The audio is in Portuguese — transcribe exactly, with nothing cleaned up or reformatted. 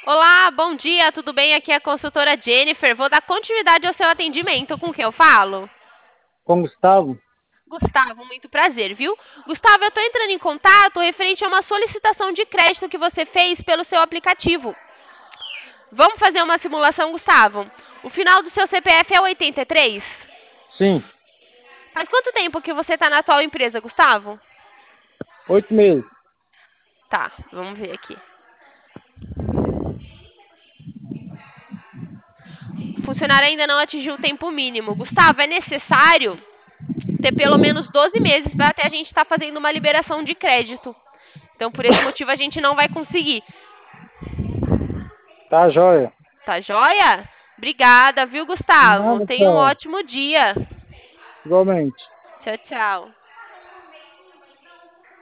Olá, bom dia, tudo bem? Aqui é a consultora Jennifer. Vou dar continuidade ao seu atendimento. Com quem eu falo? Com Gustavo? Gustavo, muito prazer, viu? Gustavo, eu estou entrando em contato referente a uma solicitação de crédito que você fez pelo seu aplicativo. Vamos fazer uma simulação, Gustavo? O final do seu C P F é oitenta e três? Sim, Faz quanto tempo que você está na atual empresa, Gustavo? oito meses. Tá, vamos ver aqui. O funcionário ainda não atingiu o tempo mínimo. Gustavo, é necessário ter pelo menos doze meses para até a gente estar fazendo uma liberação de crédito. Então, por esse motivo, a gente não vai conseguir. Tá joia. Tá joia? Obrigada, viu, Gustavo? Nada, Tenha um tchau. ótimo dia. Igualmente. Tchau, tchau.